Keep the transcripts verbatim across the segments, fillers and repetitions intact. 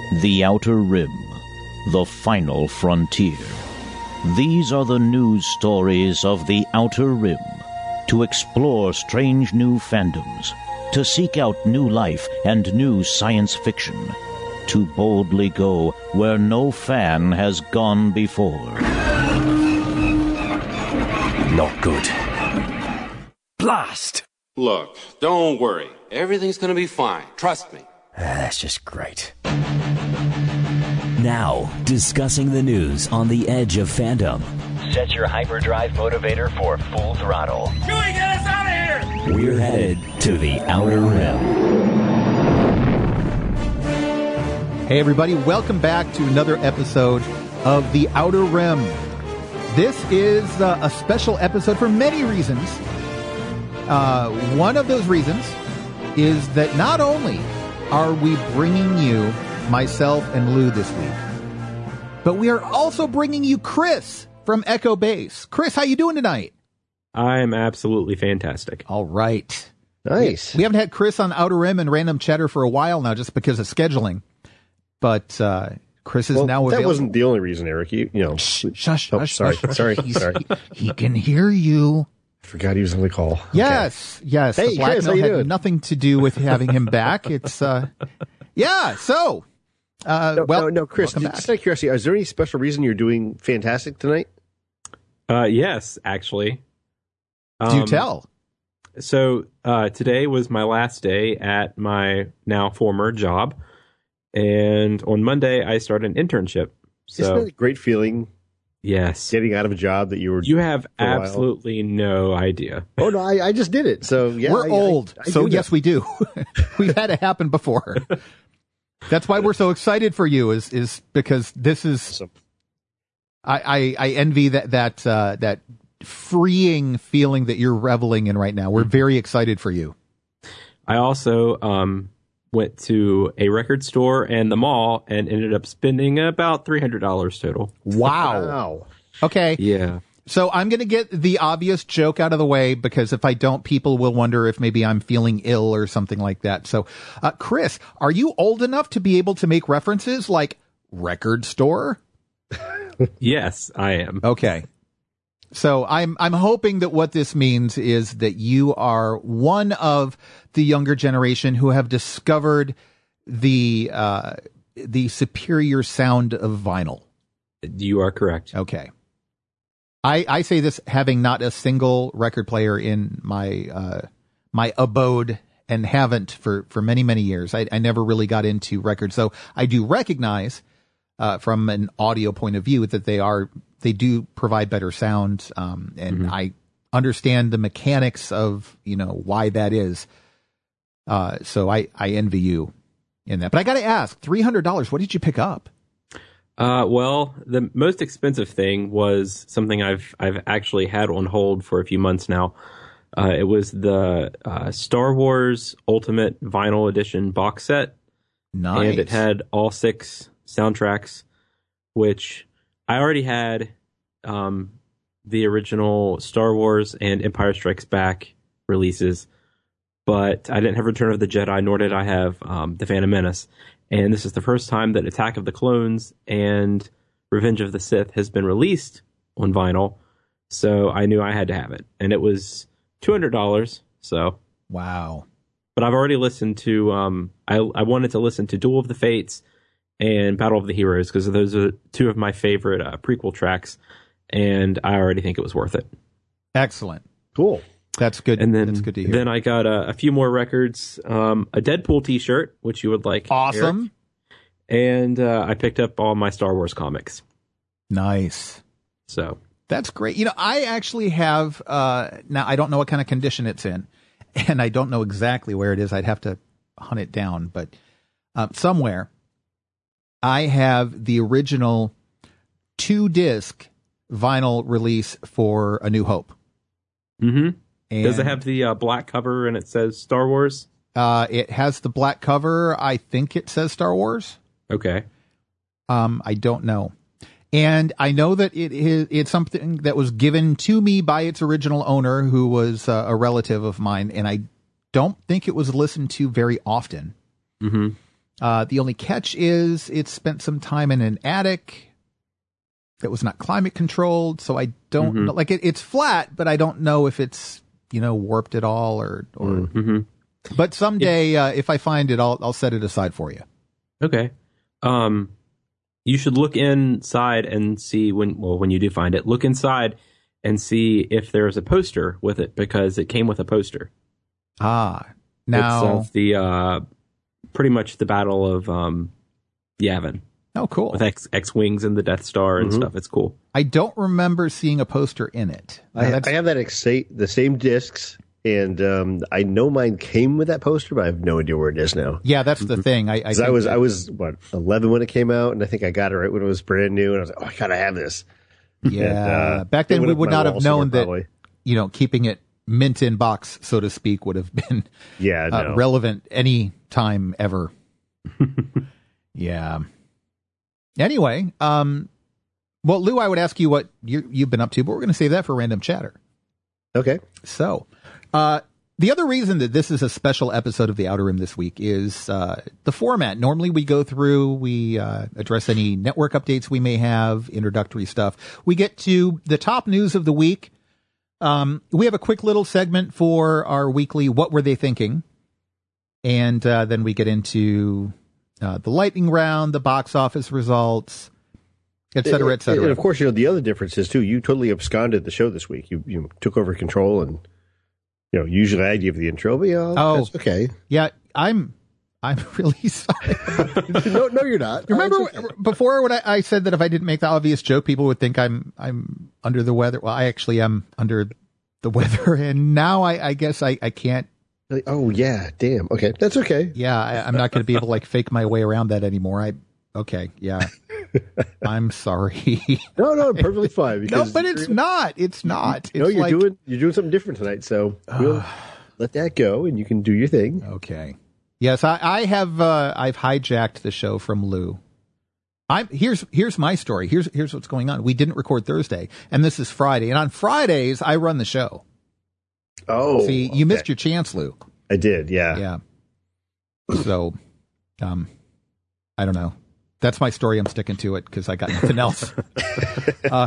The Outer Rim, the final frontier. These are the news stories of the Outer Rim. To explore strange new fandoms, to seek out new life and new science fiction, to boldly go where no fan has gone before. Not good. Blast! Look, don't worry. Everything's gonna be fine. Trust me. Ah, that's just great. Now, discussing the news on the edge of fandom. Set your hyperdrive motivator for full throttle. Chewie, get us out of here! We're headed to the Outer Rim. Hey everybody, welcome back to another episode of The Outer Rim. This is uh, a special episode for many reasons. Uh, one of those reasons is that not only are we bringing you myself and Lou this week, but we are also bringing you Chris from Echo Base. Chris, how you doing tonight? I'm absolutely fantastic. All right. Nice. We, we haven't had Chris on Outer Rim and Random Cheddar for a while now just because of scheduling. But uh, Chris is well, now available. That wasn't the only reason, Eric. You, you know. Shh, shush, oh, shush, sorry, shush, sorry, He's, sorry. He, he can hear you. I forgot he was on the call. Yes, okay. yes. Hey, the blackmail Chris, how you had doing? nothing to do with having him back. It's, uh, yeah, so, uh, no, well. No, no, Chris, just out of curiosity, is there any special reason you're doing fantastic tonight? Uh, yes, actually. Do Um, tell. So, uh, today was my last day at my now former job. And on Monday, I started an internship. So, Isn't that a great feeling? Yes. Getting out of a job that you were. You have for a while? absolutely no idea. Oh, no, I, I just did it. So, yeah. We're I, old, I, I so do yes, that. we do. We've had it happen before. That's why we're so excited for you is, is because this is, Awesome. I, I, I envy that, that, uh, that freeing feeling that you're reveling in right now. We're very excited for you. I also um, went to a record store and the mall and ended up spending about three hundred dollars total. Wow. Wow. Okay. Yeah. So I'm going to get the obvious joke out of the way because if I don't, people will wonder if maybe I'm feeling ill or something like that. So, uh, Chris, are you old enough to be able to make references like record store? Yes, I am. Okay. So I'm, I'm hoping that what this means is that you are one of the younger generation who have discovered the, uh, the superior sound of vinyl. You are correct. Okay. I, I say this having not a single record player in my uh, my abode and haven't for, for many, many years. I, I never really got into records. So I do recognize uh, from an audio point of view that they are they do provide better sound. Um, and mm-hmm. I understand the mechanics of, you know, why that is. Uh, so I, I envy you in that. But I got to ask, three hundred dollars, what did you pick up? Uh, well, the most expensive thing was something I've I've actually had on hold for a few months now. Uh, it was the uh, Star Wars Ultimate Vinyl Edition box set. Nice. And it had all six soundtracks, which I already had um, the original Star Wars and Empire Strikes Back releases, but I didn't have Return of the Jedi, nor did I have um, The Phantom Menace. And this is the first time that Attack of the Clones and Revenge of the Sith has been released on vinyl. So I knew I had to have it. And it was two hundred dollars. So. Wow. But I've already listened to, um, I, I wanted to listen to Duel of the Fates and Battle of the Heroes because those are two of my favorite uh, prequel tracks. And I already think it was worth it. Excellent. Cool. That's good. And then, That's good to hear. Then I got a, a few more records, um, a Deadpool t-shirt, which you would like. Awesome. Eric. And uh, I picked up all my Star Wars comics. Nice. So. That's great. You know, I actually have, uh, now I don't know what kind of condition it's in, and I don't know exactly where it is. I'd have to hunt it down, but uh, somewhere I have the original two-disc vinyl release for A New Hope. Mm-hmm. And, does it have the uh, black cover and it says Star Wars? Uh, it has the black cover. I think it says Star Wars. Okay. Um, I don't know. And I know that it is, it's something that was given to me by its original owner, who was uh, a relative of mine, and I don't think it was listened to very often. Mm-hmm. Uh, the only catch is it spent some time in an attic that was not climate controlled. So I don't Mm-hmm. know, like it, it's flat, but I don't know if it's, you know, warped at all or, or, Mm-hmm. but someday, uh, if I find it, I'll, I'll set it aside for you. Okay. Um, you should look inside and see when, well, when you do find it, look inside and see if there's a poster with it, because it came with a poster. Ah, now It's uh, the, uh, pretty much the Battle of, um, Yavin oh, cool. with X, X-Wings and the Death Star and Mhm. stuff. It's cool. I don't remember seeing a poster in it. Now, I, that's- I have that exa- the same discs, and um, I know mine came with that poster, but I have no idea where it is now. yeah, that's the thing. I, I, 'Cause I think was that- I was what eleven when it came out, and I think I got it right when it was brand new, and I was like, oh, I gotta have this. yeah. And, uh, Back it then, we went up would my not have wall somewhere, known that, probably. you know, keeping it mint in box, so to speak, would have been Yeah, uh, no. relevant any time ever. Yeah. Anyway, um, well, Lou, I would ask you what you, you've been up to, but we're going to save that for random chatter. Okay. So, uh, the other reason that this is a special episode of The Outer Rim this week is uh, the format. Normally we go through, we uh, address any network updates we may have, introductory stuff. We get to the top news of the week. Um, we have a quick little segment for our weekly What Were They Thinking? And uh, then we get into uh, the lightning round, the box office results, et cetera, et cetera. And of course, you know, the other difference is, too, you totally absconded the show this week. You you took over control, and, you know, usually I give the intro, but, yeah, Oh. that's okay. Yeah, I'm I'm really sorry. no, no, you're not. Remember It's okay. before when I, I said that if I didn't make the obvious joke, people would think I'm I'm under the weather. Well, I actually am under the weather, and now I, I guess I, I can't. Like, oh, yeah, damn. Okay, that's okay. Yeah, I, I'm not going to be able to like fake my way around that anymore. I okay, yeah. I'm sorry. No, no, perfectly fine. No, Because but it's not. It's not. No, It's you're like, doing you're doing something different tonight, so we'll let that go, and you can do your thing. Okay. Yes, I, I have. Uh, I've hijacked the show from Lou. I'm here's here's my story. Here's here's what's going on. We didn't record Thursday, and this is Friday. And on Fridays, I run the show. Oh, See, you missed your chance, Lou. I did, yeah. Yeah. So, um, I don't know. That's my story. I'm sticking to it because I got nothing else. uh,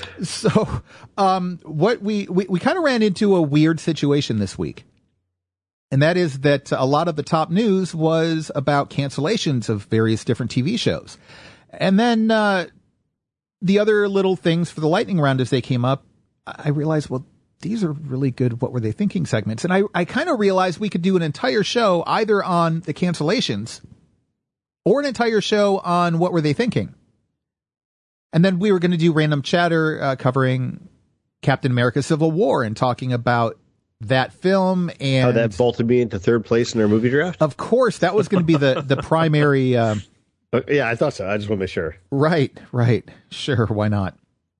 so, um, what we we, we kind of ran into a weird situation this week. And that is that a lot of the top news was about cancellations of various different T V shows. And then uh, the other little things for the lightning round as they came up, I realized, well, these are really good What Were They Thinking segments. And I, I kind of realized we could do an entire show either on the cancellations or an entire show on What Were They Thinking. And then we were going to do random chatter uh, covering Captain America Civil War and talking about that film and How that vaulted me into third place in our movie draft. of course that was going to be the the primary uh, Uh, yeah, I thought so. I just want to make sure. right right sure, why not,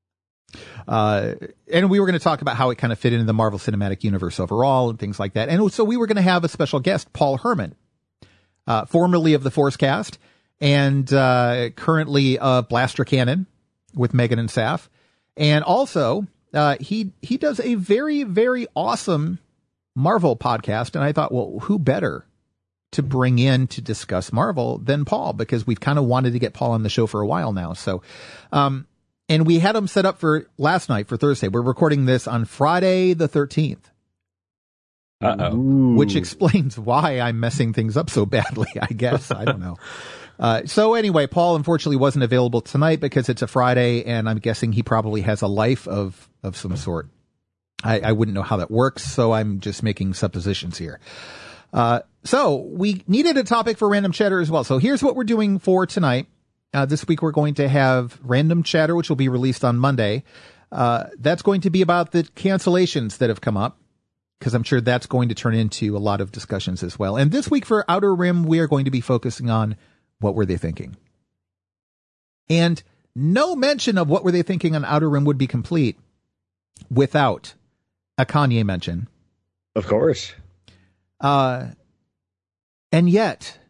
uh and we were going to talk about how it kind of fit into the Marvel Cinematic Universe overall and things like that. And so we were going to have a special guest, Paul Herman, uh formerly of the Forcecast and uh currently uh Blaster Cannon with Megan and Saf, and also Uh, he, he does a very, very awesome Marvel podcast. And I thought, well, who better to bring in to discuss Marvel than Paul? Because we've kind of wanted to get Paul on the show for a while now. So, um, and we had him set up for last night for Thursday. We're recording this on Friday the thirteenth. Uh-oh. Which explains why I'm messing things up so badly, I guess. I don't know. Uh, so anyway, Paul unfortunately wasn't available tonight because it's a Friday, and I'm guessing he probably has a life of, of some sort. I, I wouldn't know how that works, so I'm just making suppositions here. Uh, so we needed a topic for random chatter as well. So here's what we're doing for tonight. Uh, this week we're going to have random chatter, which will be released on Monday. Uh, that's going to be about the cancellations that have come up, because I'm sure that's going to turn into a lot of discussions as well. And this week for Outer Rim, we are going to be focusing on What Were They Thinking? And no mention of What Were They Thinking on Outer Rim would be complete without a Kanye mention. Of course. Uh, and yet,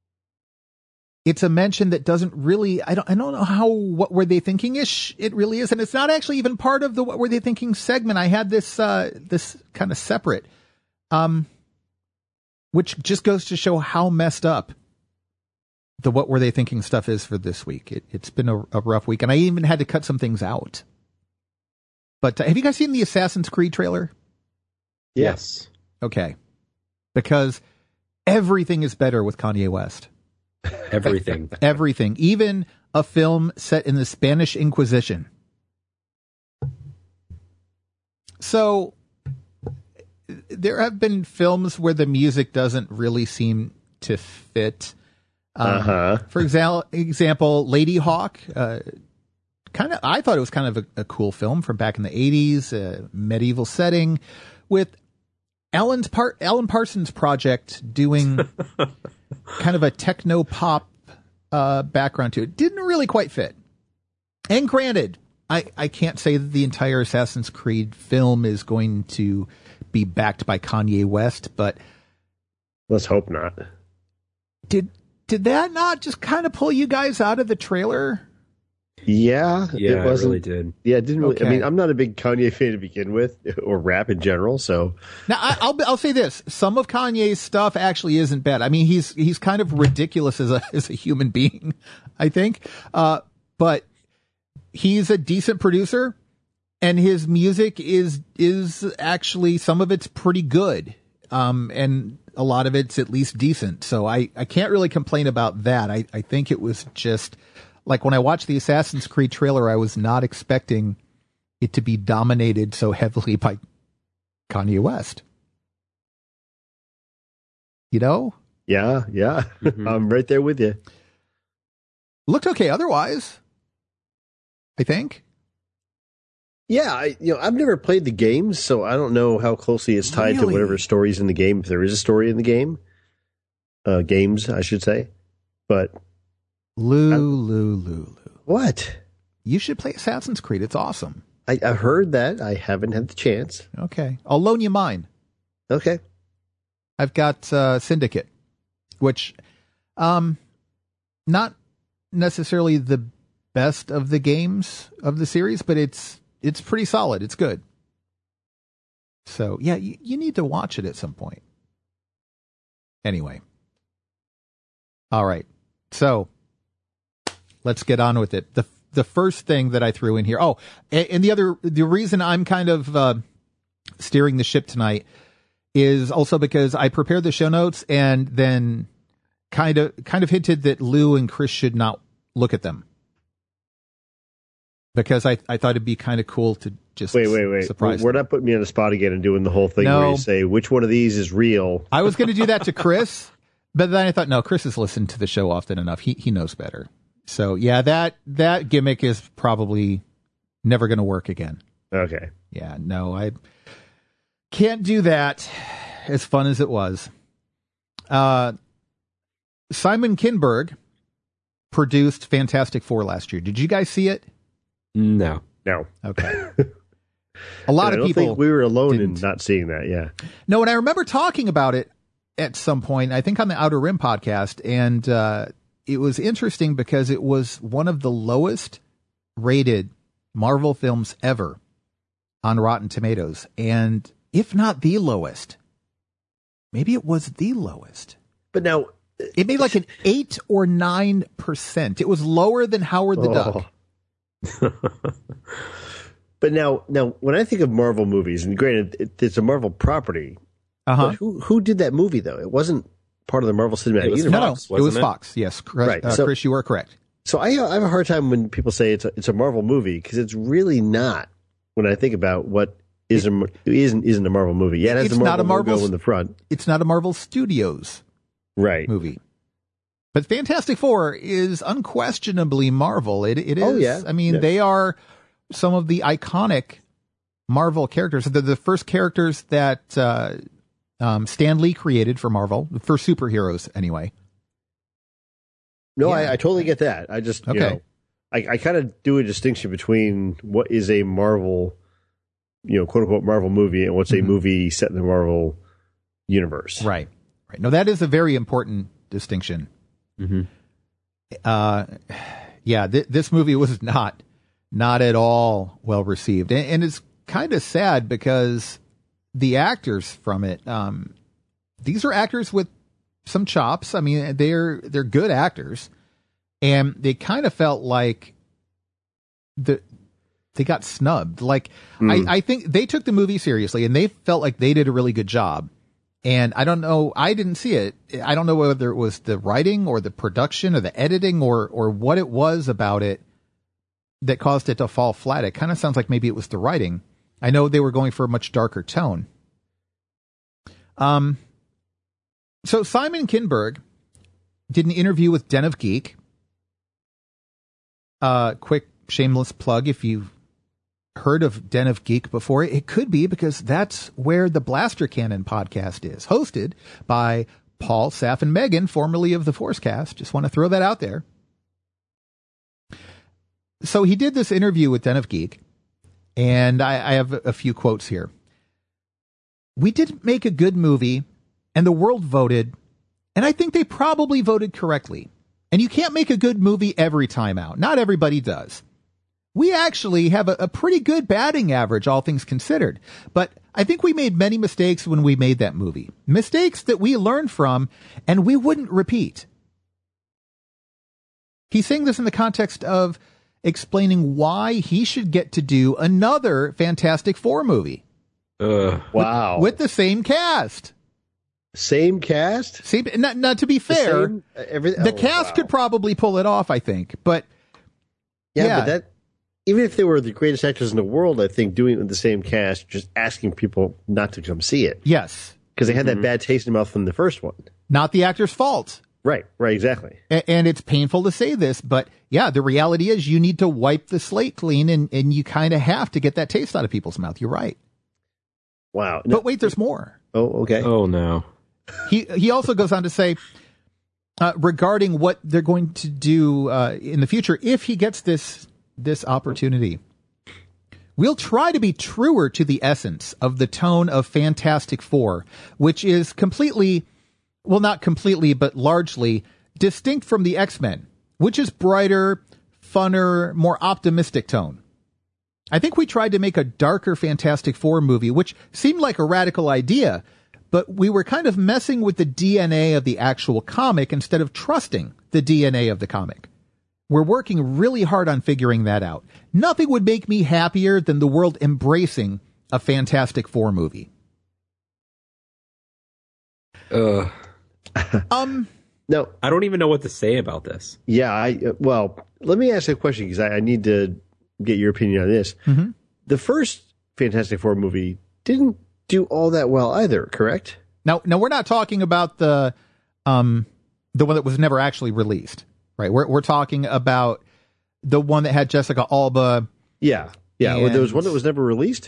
it's a mention that doesn't really, I don't, I don't know how What Were They Thinking-ish it really is. And it's not actually even part of the What Were They Thinking segment. I had this, uh, this kind of separate, um, which just goes to show how messed up the What Were They Thinking stuff is for this week. It, it's been a, a rough week, and I even had to cut some things out. But uh, have you guys seen the Assassin's Creed trailer? Yes. Okay. Because everything is better with Kanye West. Everything. Everything. Even a film set in the Spanish Inquisition. So there have been films where the music doesn't really seem to fit. Um, uh-huh. For example, example, Lady Hawk. Uh, kind of, I thought it was kind of a, a cool film from back in the eighties, a medieval setting with Alan's part, Alan Parsons Project doing kind of a techno pop uh, background to it. Didn't really quite fit. And granted, I, I can't say that the entire Assassin's Creed film is going to be backed by Kanye West, but let's hope not. Did did that not just kind of pull you guys out of the trailer? Yeah, yeah, it, wasn't, it really did. Yeah, it didn't. Really, Okay. I mean, I'm not a big Kanye fan to begin with, or rap in general. So now I, I'll I'll say this: some of Kanye's stuff actually isn't bad. I mean, he's he's kind of ridiculous as a as a human being, I think. Uh, but he's a decent producer, and his music is is actually, some of it's pretty good, um, and a lot of it's at least decent. So I I can't really complain about that. I I think it was just. Like when I watched the Assassin's Creed trailer, I was not expecting it to be dominated so heavily by Kanye West. You know? yeah, yeah, Mm-hmm. I'm right there with you. Looked okay otherwise, I think. Yeah, I, you know, I've never played the games, so I don't know how closely it's tied to Really? whatever story's in the game. If there is a story in the game, uh, games, I should say. But Lou, Lou, Lou, Lou. what? You should play Assassin's Creed. It's awesome. I, I've heard that. I haven't had the chance. Okay. I'll loan you mine. Okay. I've got uh, Syndicate, which, um, not necessarily the best of the games of the series, but it's it's pretty solid. It's good. So yeah, you, you need to watch it at some point. Anyway, all right. So let's get on with it. the The first thing that I threw in here. Oh, and, and the other the reason I'm kind of uh, steering the ship tonight is also because I prepared the show notes and then kind of kind of hinted that Lou and Chris should not look at them. Because I, I thought it'd be kind of cool to just Wait, wait, wait. surprise We're them. not putting me on the spot again and doing the whole thing No. where you say which one of these is real. I was going to do that to Chris, but then I thought, no, Chris has listened to the show often enough. He he knows better. So yeah, that that gimmick is probably never going to work again. Okay. Yeah, no, I can't do that. As fun as it was. Uh, Simon Kinberg produced Fantastic Four last year. Did you guys see it? No. No. Okay. A lot I of don't people. think we were alone didn't. in not seeing that. Yeah. No, and I remember talking about it at some point, I think on the Outer Rim podcast, and uh, it was interesting because it was one of the lowest rated Marvel films ever on Rotten Tomatoes, and if not the lowest, maybe it was the lowest. But now, It made like an eight or nine percent. It was lower than Howard the Oh. Duck. but now, now when I think of Marvel movies, and granted, it, it's a Marvel property. Uh-huh. But who who did that movie though? It wasn't part of the Marvel Cinematic It was Universe. No, no, Fox, it was wasn't it? Fox. Yes, Chris, Right, uh, so- Chris, you are correct. So I, I have a hard time when people say it's a, it's a Marvel movie because it's really not. When I think about what is a, isn't isn't a Marvel movie, yeah, it has It's the not a Marvel Marvel logo in the front, It's not a Marvel Studios right? movie. But Fantastic Four is unquestionably Marvel. It it is. Oh, yeah. I mean, Yeah. they are some of the iconic Marvel characters. They're the first characters that uh, um, Stan Lee created for Marvel, for superheroes anyway. No, Yeah. I, I totally get that. I just you Okay. know, I, I kind of do a distinction between what is a Marvel, you know, quote unquote Marvel movie, and what's a Mhm. movie set in the Marvel universe. Right. Right. No, that is a very important distinction. Mm-hmm. Uh, yeah, th- this movie was not, not at all well received. And, and it's kind of sad because the actors from it, um, these are actors with some chops. I mean, they're they're good actors, and they kind of felt like the they got snubbed. Like mm. I, I think they took the movie seriously, and they felt like they did a really good job. And I don't know, I didn't see it. I don't know whether it was the writing or the production or the editing or or what it was about it that caused it to fall flat. It kind of sounds like maybe it was the writing. I know they were going for a much darker tone. Um, so Simon Kinberg did an interview with Den of Geek. Uh, quick shameless plug, if you've heard of Den of Geek before, it could be because that's where the Blaster Cannon podcast is, hosted by Paul, Saf, and Megan, formerly of the Forcecast. Just want to throw that out there. So he did this interview with Den of Geek, and I, I have a few quotes here. We did make a good movie, and the world voted, and I think they probably voted correctly. And you can't make a good movie every time out. Not everybody does. We actually have a, a pretty good batting average, all things considered. But I think we made many mistakes when we made that movie. Mistakes that we learned from, and we wouldn't repeat. He's saying this in the context of explaining why he should get to do another Fantastic Four movie. Uh, wow. With, with the same cast. Same cast? Same, not, not to be fair, the, same, every, the oh, cast wow. could probably pull it off, I think. But yeah, yeah, but that, even if they were the greatest actors in the world, I think doing it with the same cast, just asking people not to come see it. Yes. Because they had mm-hmm. that bad taste in their mouth from the first one. Not the actor's fault. Right, right, exactly. A- and it's painful to say this, but yeah, the reality is you need to wipe the slate clean, and, and you kind of have to get that taste out of people's mouth. You're right. Wow. No, but wait, there's more. Oh, okay. Oh, no. He he also goes on to say, uh, regarding what they're going to do uh, in the future, if he gets this this opportunity, we'll try to be truer to the essence of the tone of Fantastic Four, which is completely... well, not completely, but largely distinct from the X-Men, which is brighter, funner, more optimistic tone. I think we tried to make a darker Fantastic Four movie, which seemed like a radical idea, but we were kind of messing with the D N A of the actual comic instead of trusting the D N A of the comic. We're working really hard on figuring that out. Nothing would make me happier than the world embracing a Fantastic Four movie. Ugh. um, no, I don't even know what to say about this. Yeah, I uh, well, let me ask you a question because I, I need to get your opinion on this. Mm-hmm. The first Fantastic Four movie didn't do all that well either, correct? Now, now we're not talking about the, um, the one that was never actually released, right? We're we're talking about the one that had Jessica Alba. Yeah, yeah. And... there was one that was never released.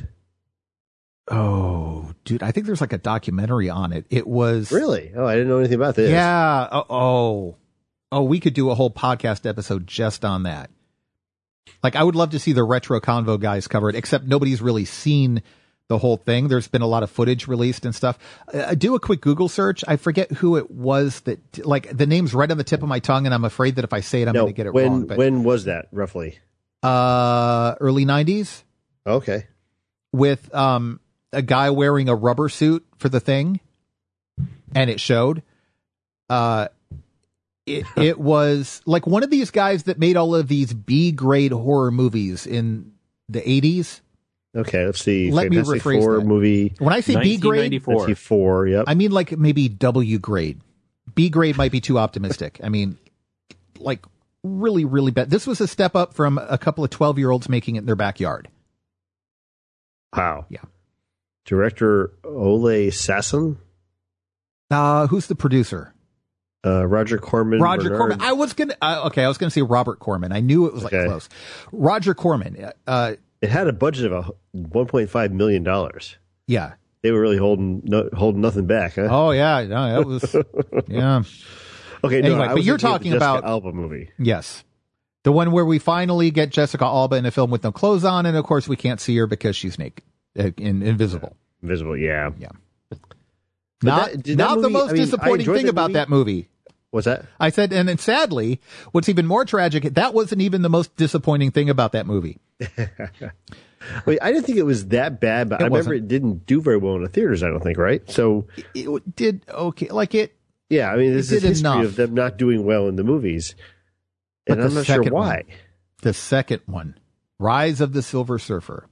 Oh, dude, I think there's like a documentary on it. It was really. Oh, I didn't know anything about this. Yeah. Oh, oh, oh, we could do a whole podcast episode just on that. Like, I would love to see the Retro Convo guys cover it, except nobody's really seen the whole thing. There's been a lot of footage released and stuff. Uh, do a quick Google search. I forget who it was that, like, the name's right on the tip of my tongue, and I'm afraid that if I say it, I'm no, going to get it when, wrong. But, when was that, roughly? Uh, early nineties. Okay. With um a guy wearing a rubber suit for the Thing, and it showed. Uh, it it was like one of these guys that made all of these B-grade horror movies in the eighties. Okay, let's see. Let Fantastic me rephrase Four that. movie. When I say B-grade, ninety-four, yep. I mean like maybe W-grade. B-grade might be too optimistic. I mean, like really, really bad. This was a step up from a couple of twelve-year-olds making it in their backyard. Wow. Yeah. Director Ole Sasson. Uh, who's the producer? Uh, Roger Corman. Roger Bernard. Corman. I was gonna. Uh, okay, I was gonna say Robert Corman. I knew it was like Okay. close. Roger Corman. Uh, It had a budget of a one point five million dollars. yeah. They were really holding no, holding nothing back, huh? Oh yeah. No, that was. Yeah. Okay. No, Anyway, I but was you're thinking of the talking Jessica about- Alba movie. Yes. The one where we finally get Jessica Alba in a film with no clothes on, and of course we can't see her because she's naked, uh, in, invisible. Invisible, yeah. Yeah. But Not, that- did that not the movie- most I mean, I disappointing enjoyed thing that about movie. that movie. What's that? I said, and then sadly, what's even more tragic, that wasn't even the most disappointing thing about that movie. Wait, I didn't think it was that bad, but It I remember wasn't. it didn't do very well in the theaters, I don't think, right? So, It, it did okay. Like it, Yeah, I mean, there's It this did history enough. of them not doing well in the movies. And But I'm the not sure second why. one- The second one, Rise of the Silver Surfer.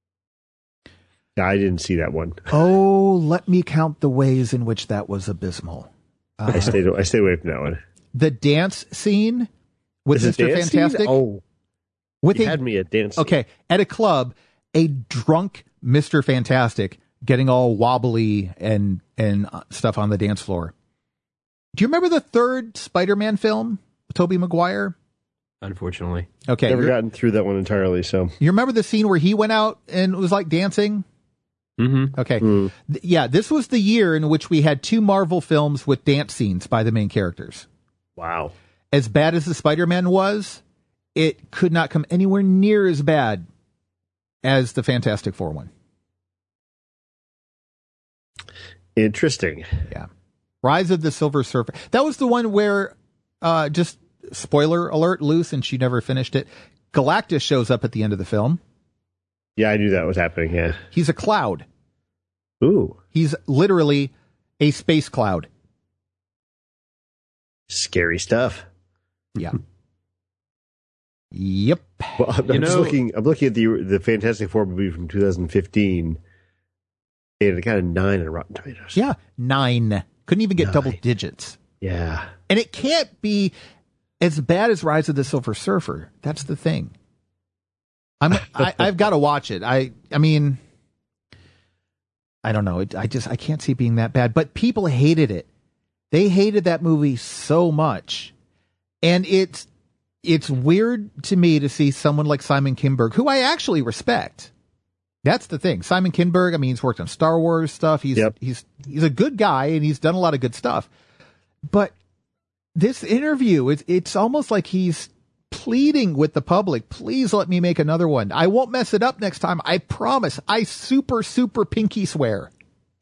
I didn't see that one. Oh, let me count the ways in which that was abysmal. Uh, I stayed I stayed away from that one. the dance scene with Is it Mister dance scene? Fantastic. Oh, with you a, had me at dance. okay, at a club, a drunk Mister Fantastic getting all wobbly and and uh, stuff on the dance floor. Do you remember the third Spider-Man film with Tobey Maguire? Unfortunately. Okay, Never you're- gotten through that one entirely. So you remember the scene where he went out and was like dancing? Mm-hmm. Okay. Mm. Th- yeah, this was the year in which we had two Marvel films with dance scenes by the main characters. wow. As bad as the Spider-Man was, it could not come anywhere near as bad as the Fantastic Four one. Interesting. Yeah. Rise of the Silver Surfer. That was the one where, uh, just spoiler alert, Luce, and she never finished it. Galactus shows up at the end of the film. Yeah, I knew that was happening. Yeah. He's a cloud. Ooh, He's literally a space cloud. scary stuff. Yeah. Yep. Well, I'm, You I'm just know- looking. I'm looking at the the Fantastic Four movie from two thousand fifteen. And it got a nine on Rotten Tomatoes. Yeah. Nine. Couldn't even get Nine. double digits. Yeah. And it can't be as bad as Rise of the Silver Surfer. That's the thing. I'm, I, I've got to watch it. I, I mean, I don't know. It, I just, I can't see it being that bad, but people hated it. They hated that movie so much. And it's, it's weird to me to see someone like Simon Kinberg, who I actually respect. That's the thing. Simon Kinberg, I mean, he's worked on Star Wars stuff. He's, Yep. he's, he's a good guy and he's done a lot of good stuff. But this interview, it's, it's almost like he's pleading with the public, please let me make another one. I won't mess it up next time. I promise. I super, super pinky swear.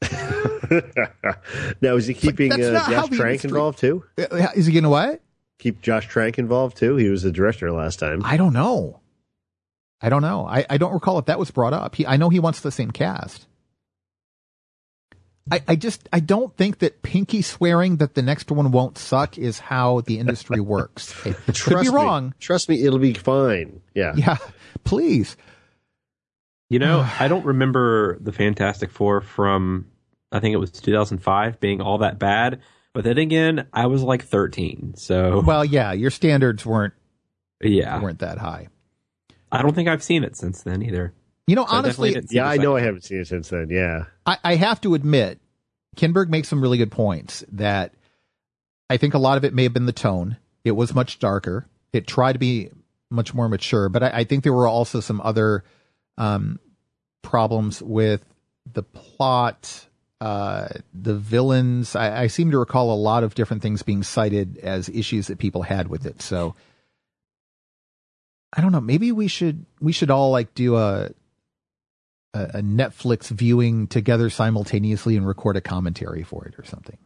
Now, is he keeping that's uh, not how Josh the Trank industry- involved too? Uh, Is he going to what? Keep Josh Trank involved too? He was the director last time. I don't know. I don't know. I, I don't recall if that was brought up. He, I know he wants the same cast. I, I just, I don't think that pinky swearing that the next one won't suck is how the industry works. Hey, could Trust be me. wrong. Trust me, it'll be fine. Yeah. Yeah, please. You know, I don't remember the Fantastic Four from, I think it was two thousand five being all that bad. But then again, I was like thirteen. So, Well, yeah, your standards weren't yeah. weren't that high. I don't think I've seen it since then either. You know, So I definitely honestly, didn't see Yeah, the I know I second haven't seen it since then. Yeah. I, I have to admit, Kinberg makes some really good points that I think a lot of it may have been the tone. It was much darker. It tried to be much more mature, but I, I think there were also some other um, problems with the plot, uh, the villains. I, I seem to recall a lot of different things being cited as issues that people had with it. So I don't know. Maybe we should we should all like do a a, a Netflix viewing together simultaneously and record a commentary for it or something.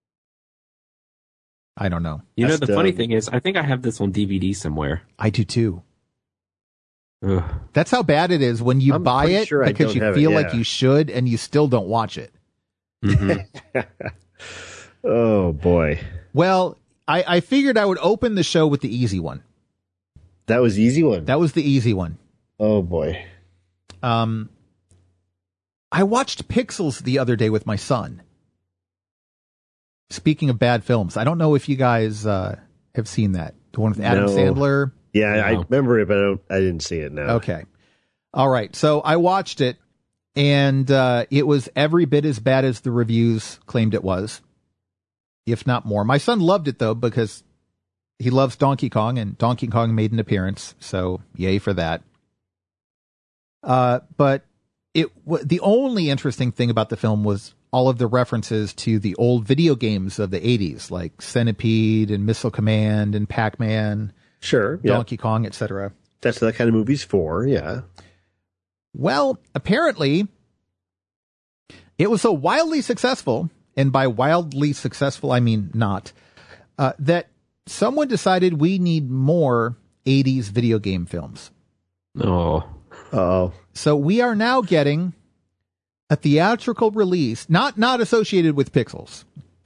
I don't know. You know, That's the funny dumb. thing is, I think I have this on D V D somewhere. I do too. Ugh. That's how bad it is when you I'm buy pretty it sure I because don't you have it, feel like yeah. you should and you still don't watch it. Mhm. Oh boy, Well, I, I figured I would open the show with the easy one. that was the easy one. That was the easy one. Oh boy. Um, I watched Pixels the other day with my son. Speaking of bad films, I don't know if you guys uh, have seen that. The one with Adam No. Sandler. Yeah, I No. remember it, but I, don't, I didn't see it now. Okay. All right. So I watched it, and uh, it was every bit as bad as the reviews claimed it was, if not more. My son loved it, though, because he loves Donkey Kong, and Donkey Kong made an appearance. So yay for that. Uh, but it w- the only interesting thing about the film was all of the references to the old video games of the eighties, like Centipede and Missile Command and Pac-Man, Sure. Yeah. Donkey Kong, et cetera. That's what that kind of movie's for. Yeah. Well, apparently, it was so wildly successful, and by wildly successful, I mean not, uh, that someone decided we need more eighties video game films. Oh, Oh. So we are now getting a theatrical release, not not associated with Pixels,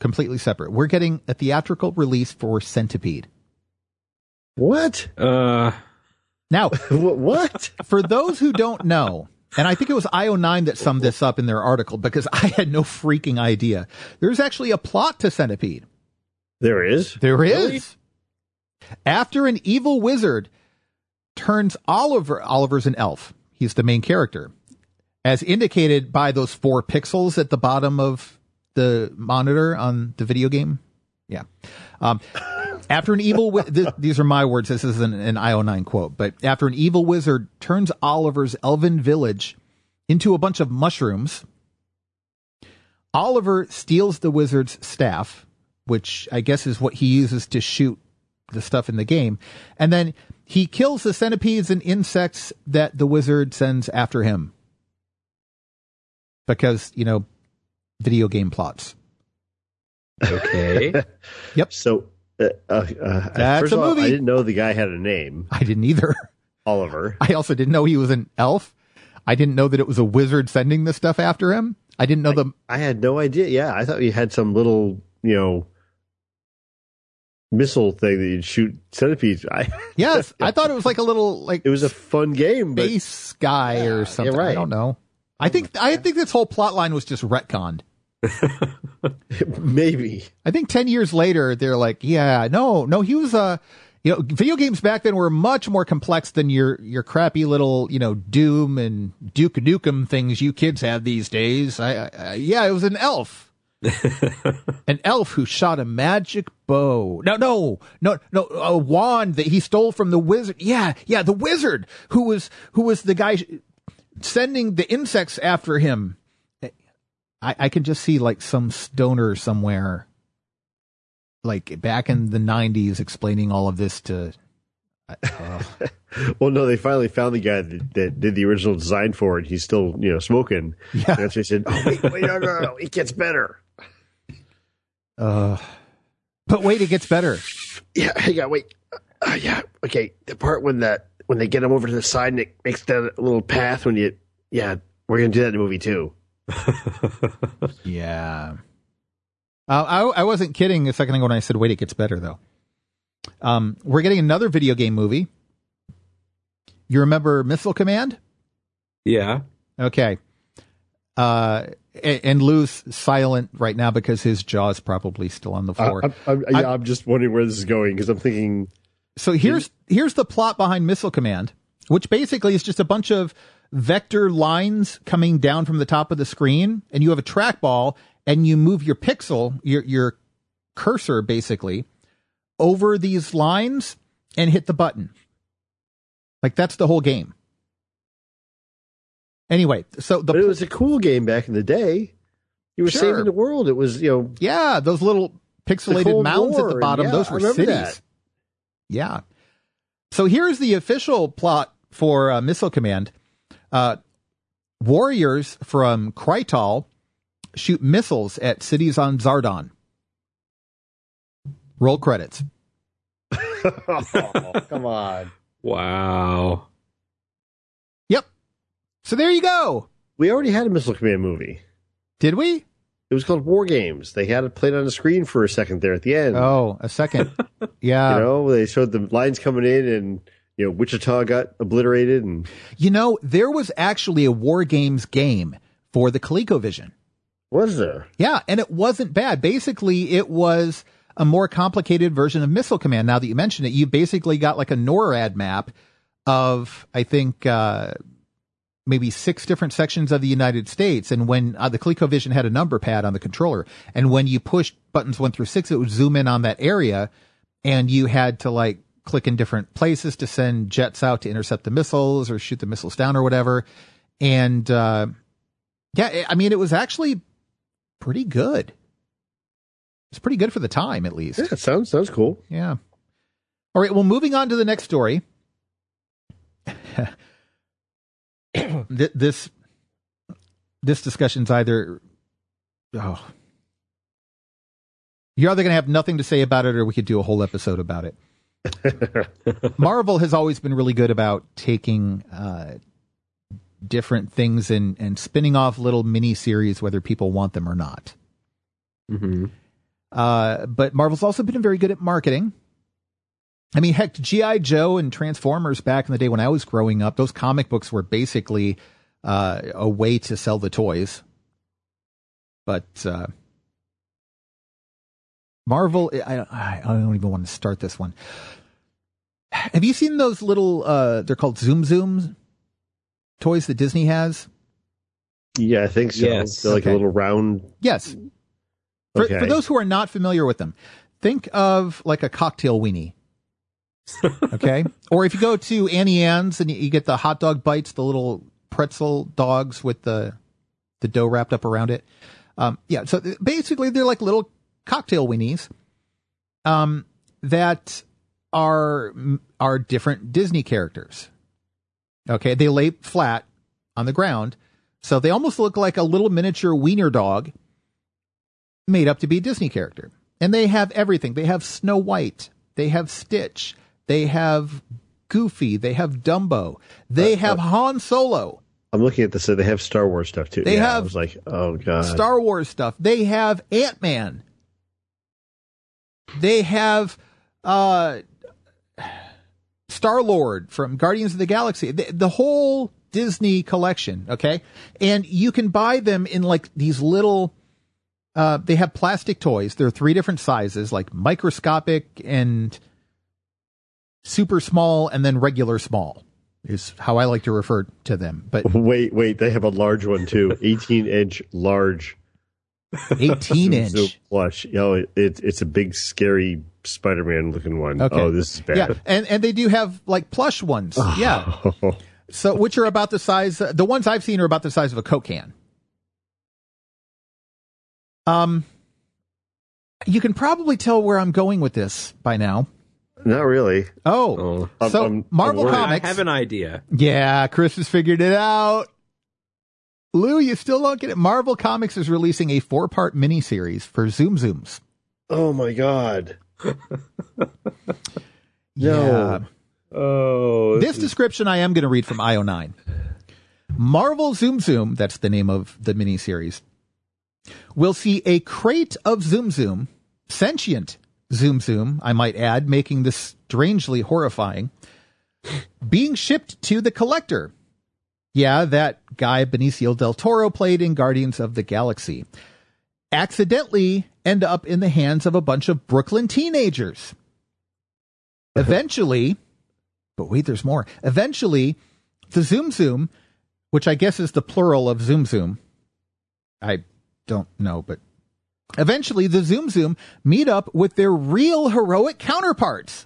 completely separate. We're getting a theatrical release for Centipede. What? Uh, now, what? For those who don't know, and I think it was I O nine that summed this up in their article because I had no freaking idea. There's actually a plot to Centipede. There is? There is. Really? After an evil wizard turns Oliver, Oliver's an elf. He's the main character. As indicated by those four pixels at the bottom of the monitor on the video game. Yeah. Um, after an evil, wi- th- these are my words. This isn't an I O nine quote, but after an evil wizard turns Oliver's elven village into a bunch of mushrooms, Oliver steals the wizard's staff, which I guess is what he uses to shoot the stuff in the game. And then he kills the centipedes and insects that the wizard sends after him. Because, you know, video game plots. Okay. Yep. So, uh, uh, uh, That's first a of all, movie. I didn't know the guy had a name. I didn't either. Oliver. I also didn't know he was an elf. I didn't know that it was a wizard sending the stuff after him. I didn't know I, the... I had no idea. Yeah, I thought you had some little, you know, missile thing that you'd shoot centipedes. I, Yes, I thought it was like a little, like... It was a fun game, but... Space guy Yeah, or something. you're right. I don't know. I think I think this whole plot line was just retconned. Maybe. I think ten years later, they're like, yeah, no, no, he was, uh, you know, video games back then were much more complex than your, your crappy little, you know, Doom and Duke Nukem things you kids have these days. I, I yeah, it was an elf. An elf who shot a magic bow. No, no, no, no, a wand that he stole from the wizard. Yeah, yeah, the wizard who was, who was the guy sending the insects after him. I, I can just see like some stoner somewhere, like back in the nineties, explaining all of this to. Uh, Well, no, they finally found the guy that, that did the original design for it. He's still, you know, smoking. Yeah. And that's why he said, "Oh wait, wait, no, no, no, it gets better." uh, but wait, it gets better. Yeah, hang on, wait. Uh, yeah, okay. The part when that when they get him over to the side and it makes that little path when you, yeah, we're gonna do that in the movie too. Yeah. Uh, I, I wasn't kidding a second ago when I said, wait, it gets better, though. Um, we're getting another video game movie. You remember Missile Command? Yeah. Okay. Uh, and, and Lou's silent right now because his jaw's probably still on the floor. Uh, I'm, I'm, yeah, I'm just wondering where this is going because I'm thinking. So here's here's the plot behind Missile Command, which basically is just a bunch of vector lines coming down from the top of the screen, and you have a trackball, and you move your pixel, your your cursor, basically, over these lines and hit the button. Like, that's the whole game. Anyway, so the But it was a cool game back in the day. You were Sure. saving the world. It was, you know, yeah, those little The pixelated Cold mounds at War, the bottom, yeah, those I were remember cities. that. Yeah. So here's the official plot for uh, Missile Command. Uh, warriors from Krytal shoot missiles at cities on Zardon. Roll credits. oh, come on. Wow. Yep. So there you go. We already had a Missile Command movie. Did we? It was called War Games. They had it played on the screen for a second there at the end. Oh, a second. Yeah. You know, they showed the lines coming in and, you know, Wichita got obliterated. And You know, there was actually a War Games game for the ColecoVision. was there? Yeah, and it wasn't bad. Basically, it was a more complicated version of Missile Command. Now that you mention it, you basically got like a NORAD map of, I think, uh, maybe six different sections of the United States. And when uh, the ColecoVision had a number pad on the controller, and when you pushed buttons one through six, it would zoom in on that area, and you had to like click in different places to send jets out to intercept the missiles or shoot the missiles down or whatever. And uh, yeah, I mean, it was actually pretty good. It's pretty good for the time, at least. Yeah, sounds sounds cool. Yeah. All right. Well, moving on to the next story. this this discussion's either oh you're either going to have nothing to say about it, or we could do a whole episode about it. Marvel has always been really good about taking uh, different things and and spinning off little mini series, whether people want them or not. Mm-hmm. Uh, but Marvel's also been very good at marketing. I mean, heck, G I. Joe and Transformers back in the day when I was growing up, those comic books were basically uh, a way to sell the toys. But uh, Marvel, I, I don't even want to start this one. Have you seen those little, uh, they're called Zoom Zooms toys that Disney has? Yeah, I think so. Yes. They're like Okay. a little round. Yes. For, Okay. for those who are not familiar with them, think of like a cocktail weenie. Okay. Or if you go to Annie Ann's and you, you get the hot dog bites, the little pretzel dogs with the the dough wrapped up around it. Um, yeah. So basically, they're like little cocktail weenies um, that are are different Disney characters. Okay. They lay flat on the ground, so they almost look like a little miniature wiener dog made up to be a Disney character. And they have everything. They have Snow White. They have Stitch. They have Goofy. They have Dumbo. They Uh, have uh, Han Solo. I'm looking at this. So they have Star Wars stuff too. They yeah, have I was like, oh god, Star Wars stuff. They have Ant-Man. They have uh, Star-Lord from Guardians of the Galaxy. The, the whole Disney collection, okay? And you can buy them in like these little... Uh, they have plastic toys. There are three different sizes, like microscopic and super small, and then regular small is how I like to refer to them. But Wait, wait, they have a large one too. eighteen inch large. eighteen Zoom inch. Zoom plush. You know, it, it, it's a big, scary Spider-Man looking one. Okay. Oh, this is bad. Yeah, and and they do have like plush ones. Yeah. So which are about the size. Uh, the ones I've seen are about the size of a Coke can. Um, you can probably tell where I'm going with this by now. Not really. Oh, I'm- so I'm- I'm Marvel worried. Comics. I have an idea. Yeah, Chris has figured it out. Lou, you still don't get it. Marvel Comics is releasing a four-part miniseries for Zoom Zooms. Oh my god. Yeah. Oh. This description I am going to read from I O nine. Marvel Zoom Zoom, that's the name of the miniseries, will see a crate of Zoom Zoom, sentient Zoom Zoom, I might add, making this strangely horrifying, being shipped to the collector. Yeah, that guy Benicio del Toro played in Guardians of the Galaxy. Accidentally end up in the hands of a bunch of Brooklyn teenagers. Eventually, but wait, there's more. Eventually, the Zoom Zoom, which I guess is the plural of Zoom Zoom, I don't know, but eventually the Zoom Zoom meet up with their real heroic counterparts.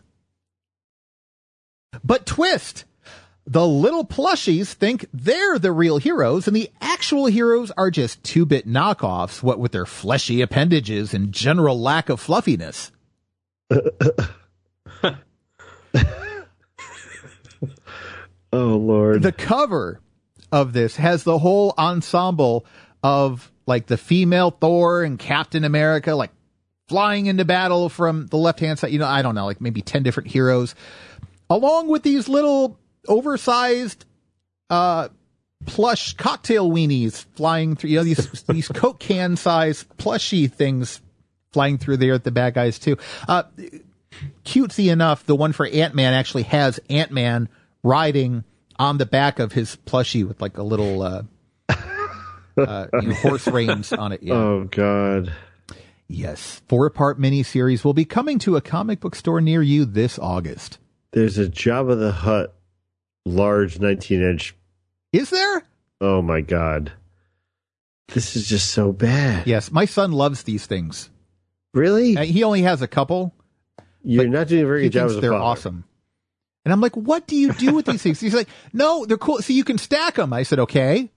But twist, the little plushies think they're the real heroes, and the actual heroes are just two-bit knockoffs, what with their fleshy appendages and general lack of fluffiness. Oh, Lord. The cover of this has the whole ensemble of like the female Thor and Captain America, like flying into battle from the left-hand side. You know, I don't know, like maybe ten different heroes, along with these little oversized, uh, plush cocktail weenies flying through, you know, these, these Coke can size plushy things flying through there at the bad guys too. Uh, cutesy enough, the one for Ant-Man actually has Ant-Man riding on the back of his plushie with like a little, uh, uh, you know, horse reins on it. Yeah. Oh, God. Yes. Four-part miniseries will be coming to a comic book store near you this August. There's a Jabba the Hutt large nineteen inch. Is there? Oh, my God. This is just so bad. Yes. My son loves these things. Really? Uh, he only has a couple. You're not doing a very He good job thinks as a they're father. awesome. And I'm like, what do you do with these things? He's like, no, they're cool. So you can stack them. I said, okay.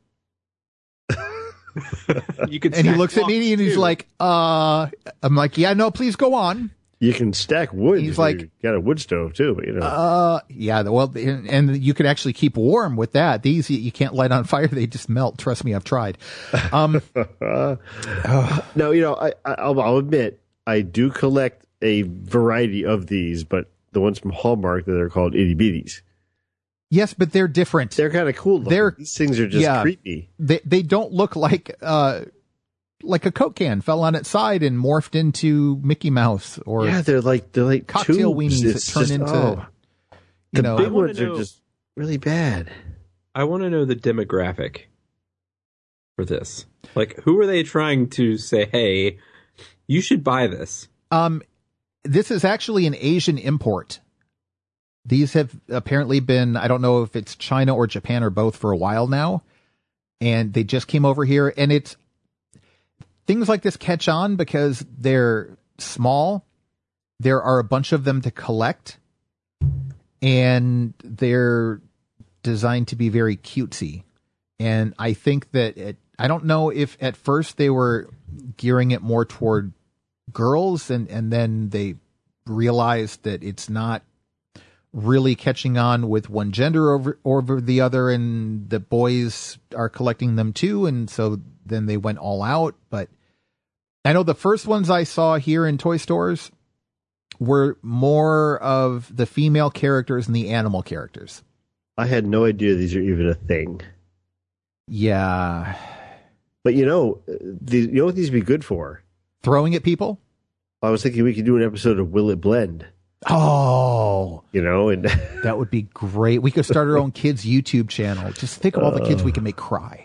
You could And he stack looks at me blocks, and he's too. like, uh, I'm like, yeah, no, please go on. You can stack wood. He's if like- you got a wood stove too, but you know. Uh, yeah, well, and, and you can actually keep warm with that. These, you, you can't light on fire. They just melt. Trust me, I've tried. Um, no, you know, I, I I'll, I'll admit I do collect a variety of these, but the ones from Hallmark that are called itty bitties. yes, but they're different. They're kind of cool. looking. They're- These things are just yeah. creepy. They, they don't look like, uh, like a Coke can fell on its side and morphed into Mickey Mouse, or yeah, they're like they're like cocktail tubes. weenies that It's turn just, into oh, you the know. big I wanna ones know- are just really bad. I want to know the demographic for this. Like, who are they trying to say, hey, you should buy this? Um, this is actually an Asian import. These have apparently been, I don't know if it's China or Japan or both for a while now. And they just came over here, and it's things like this catch on because they're small. There are a bunch of them to collect, and they're designed to be very cutesy. And I think that it, I don't know if at first they were gearing it more toward girls, and, and then they realized that it's not really catching on with one gender over over the other, and the boys are collecting them too, and so then they went all out. But I know the first ones I saw here in toy stores were more of the female characters and the animal characters. I had no idea these are even a thing. Yeah. But you know, the, you know what these would be good for? Throwing at people? I was thinking we could do an episode of Will It Blend? Oh, you know, and that would be great. We could start our own kids' YouTube channel. Just think of all the kids we can make cry.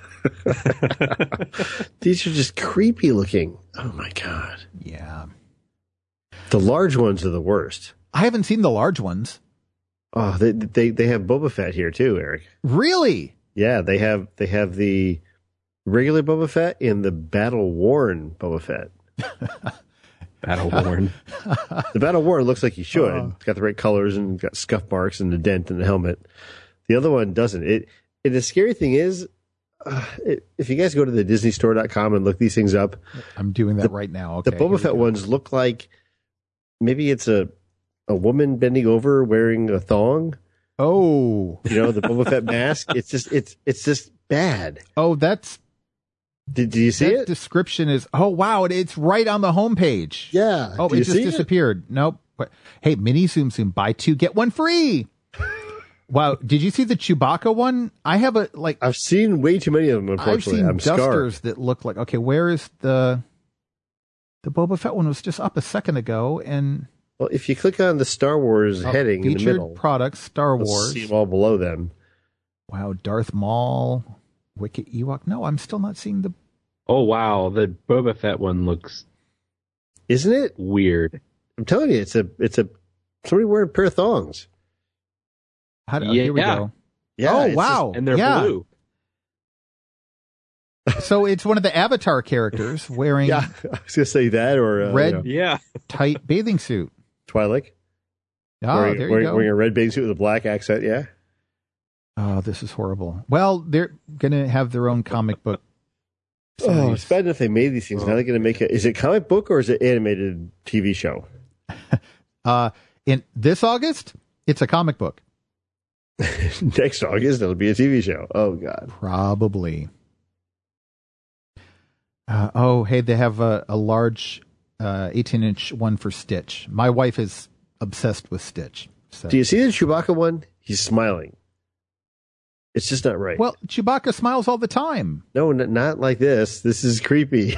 These are just creepy looking. Oh my God. Yeah. The large ones are the worst. I haven't seen the large ones. Oh, they they they have Boba Fett here too, Eric. Really? Yeah, they have they have the regular Boba Fett and the battle worn Boba Fett. Battle worn. The battle worn looks like he should. Uh, It's got the right colors and got scuff marks and a dent in the helmet. The other one doesn't. It. And the scary thing is, uh, it, if you guys go to the Disney Store dot com and look these things up, I'm doing that the, right now. Okay, the Boba Fett ones look like maybe it's a a woman bending over wearing a thong. Oh, you know, the Boba Fett mask. It's just it's it's just bad. Oh, that's. Did, did you see that it? Description is, oh, wow, it, it's right on the homepage. Yeah. Oh, Do it you just see disappeared. It? Nope. Hey, Mini Zoom Zoom, buy two, get one free. Wow. Did you see the Chewbacca one? I have a, like. I've seen way too many of them, I've unfortunately. seen I'm dusters scarred. that look like, okay, where is the, the Boba Fett one was just up a second ago, and. Well, if you click on the Star Wars oh, heading in the featured middle. products, Star You'll Wars. see them all below them. Wow, Darth Maul, Wicket Ewok. No, I'm still not seeing the. Oh, wow. The Boba Fett one looks. Isn't it? Weird. I'm telling you, it's a, it's a, somebody wearing a pair of thongs. How do, Yeah. oh, here we go. Yeah. Oh, it's wow. just- And they're yeah. blue. So it's one of the Avatar characters wearing yeah, I was going to say that or uh, Red- you know, Yeah. tight bathing suit. Twilight. Oh, wearing, there you wearing, go. wearing a red bathing suit with a black accent. Yeah. Oh, this is horrible. Well, they're going to have their own comic book. Oh, series. it's bad enough they made these things. Now they're going to make it. Is it comic book or is it animated T V show? Uh, in this August, it's a comic book. Next August, it'll be a T V show. Oh, God. Probably. Uh, oh, hey, they have a, a large uh, eighteen inch one for Stitch. My wife is obsessed with Stitch. So. Do you see the Chewbacca one? He's smiling. It's just not right. Well, Chewbacca smiles all the time. No, n- not like this. This is creepy.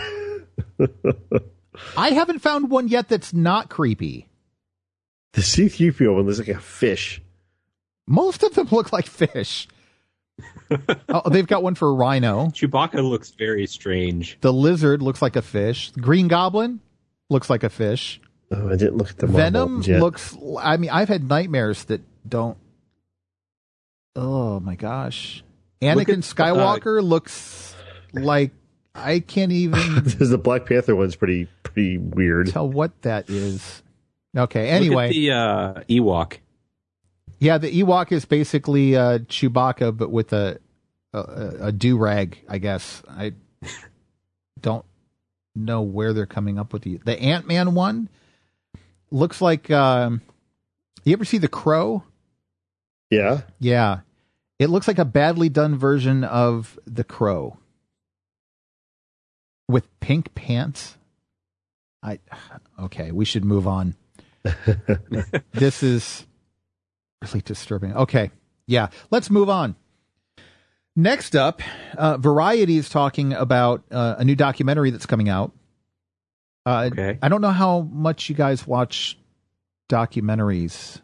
I haven't found one yet that's not creepy. The C three P O one looks like a fish. Most of them look like fish. Oh, they've got one for Rhino. Chewbacca looks very strange. The lizard looks like a fish. The Green Goblin looks like a fish. Oh, I didn't look at the Venom marbles yet. looks. I mean, I've had nightmares that don't. Oh my gosh! Anakin Look at, Skywalker uh, looks like I can't even the Black Panther one's pretty pretty weird. tell what that is. Okay. Anyway, Look at the uh, Ewok. yeah, the Ewok is basically uh, Chewbacca, but with a a, a do rag. I guess I don't know where they're coming up with the the Ant-Man one. Looks like. Um, you ever see The Crow? Yeah. Yeah. It looks like a badly done version of The Crow. With pink pants. I okay, we should move on. This is really disturbing. Okay. Yeah, let's move on. Next up, uh, Variety is talking about uh, a new documentary that's coming out. Uh, okay. I don't know how much you guys watch documentaries.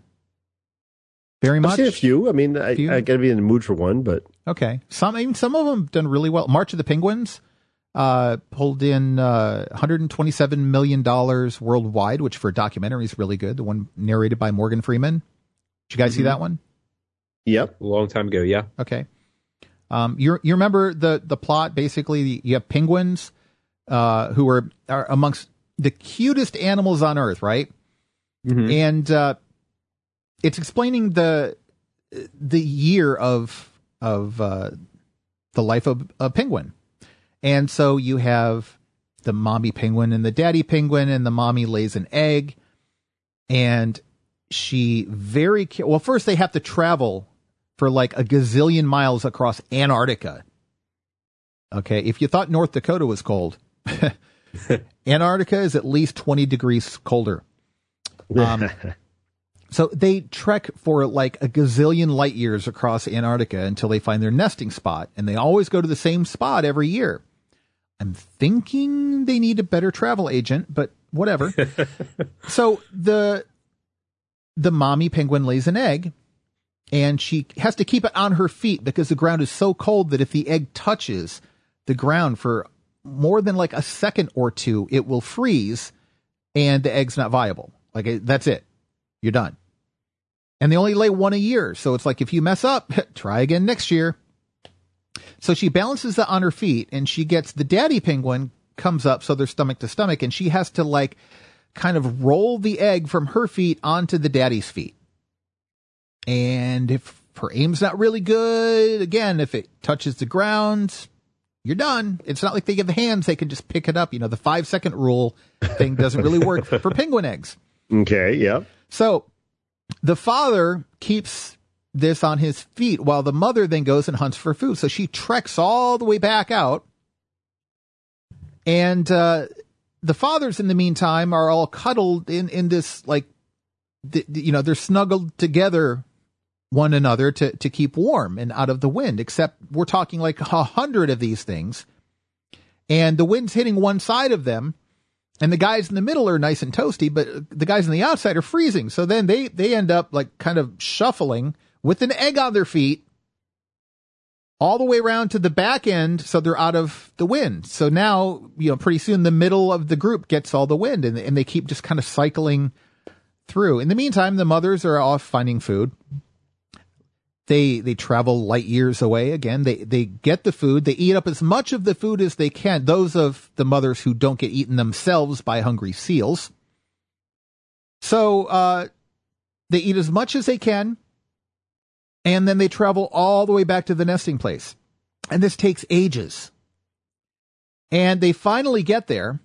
Very much. I've seen a few. I mean, I, I got to be in the mood for one, but okay. Some, I mean, some of them done really well. March of the Penguins uh, pulled in uh, one hundred twenty-seven million dollars worldwide, which for a documentary is really good. The one narrated by Morgan Freeman. Did you guys mm-hmm. see that one? Yep, a long time ago. Yeah. Okay. Um, you you remember the the plot? Basically, you have penguins uh, who are, are amongst the cutest animals on Earth, right? Mm-hmm. And uh, it's explaining the the year of of uh, the life of a penguin. And so you have the mommy penguin and the daddy penguin, and the mommy lays an egg, and she very well. First, they have to travel for like a gazillion miles across Antarctica. Okay, if you thought North Dakota was cold, Antarctica is at least twenty degrees colder. Um, so they trek for like a gazillion light years across Antarctica until they find their nesting spot, and they always go to the same spot every year. I'm thinking they need a better travel agent, but whatever. So the the mommy penguin lays an egg, and she has to keep it on her feet because the ground is so cold that if the egg touches the ground for more than like a second or two, it will freeze, and the egg's not viable. Like, that's it. You're done. And they only lay one a year. So it's like, if you mess up, try again next year. So she balances that on her feet, and she gets the daddy penguin comes up, so they're stomach to stomach, and she has to like kind of roll the egg from her feet onto the daddy's feet. And if her aim's not really good, again, if it touches the ground, you're done. It's not like they give the hands, they can just pick it up. You know, the five second rule thing doesn't really work for, for penguin eggs. Okay, yeah. So the father keeps this on his feet while the mother then goes and hunts for food. So she treks all the way back out. And uh, the fathers, in the meantime, are all cuddled in, in this, like, th- you know, they're snuggled together one another to, to keep warm and out of the wind, except we're talking like a hundred of these things. And the wind's hitting one side of them, and the guys in the middle are nice and toasty, but the guys on the outside are freezing. So then they, they end up like kind of shuffling with an egg on their feet all the way around to the back end, so they're out of the wind. So now, you know, pretty soon the middle of the group gets all the wind, and, and they keep just kind of cycling through. In the meantime, the mothers are off finding food. They they travel light years away. Again, they, they get the food. They eat up as much of the food as they can. Those of the mothers who don't get eaten themselves by hungry seals. So uh, they eat as much as they can, and then they travel all the way back to the nesting place. And this takes ages. And they finally get there,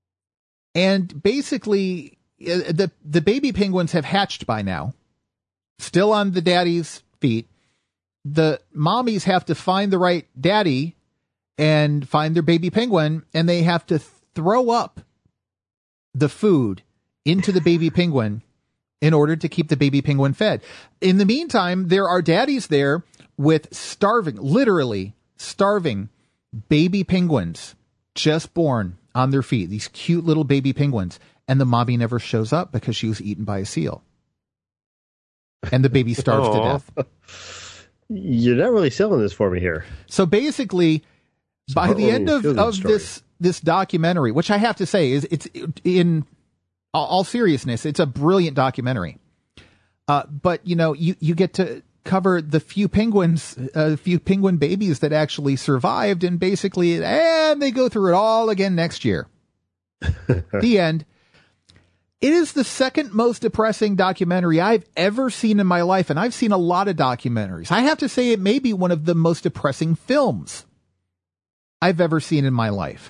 and basically uh, the the baby penguins have hatched by now, still on the daddy's feet. The mommies have to find the right daddy and find their baby penguin, and they have to throw up the food into the baby penguin in order to keep the baby penguin fed. In the meantime, there are daddies there with starving, literally starving baby penguins just born on their feet, these cute little baby penguins. And the mommy never shows up because she was eaten by a seal. And the baby starves to death. You're not really selling this for me here. So basically, so by the end of, of this this documentary, which I have to say is it's in all seriousness, it's a brilliant documentary. Uh, but you know, you you get to cover the few penguins, a uh, few penguin babies that actually survived, and basically, and they go through it all again next year. The end. It is the second most depressing documentary I've ever seen in my life, and I've seen a lot of documentaries. I have to say it may be one of the most depressing films I've ever seen in my life.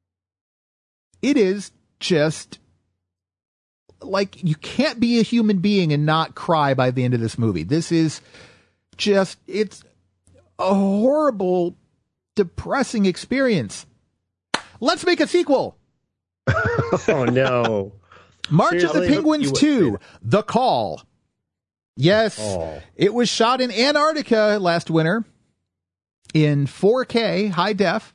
It is just like, you can't be a human being and not cry by the end of this movie. This is just, it's a horrible, depressing experience. Let's make a sequel. Oh, no. March Seriously? of the Penguins two, The Call. Yes, oh. It was shot in Antarctica last winter. in four K, high def.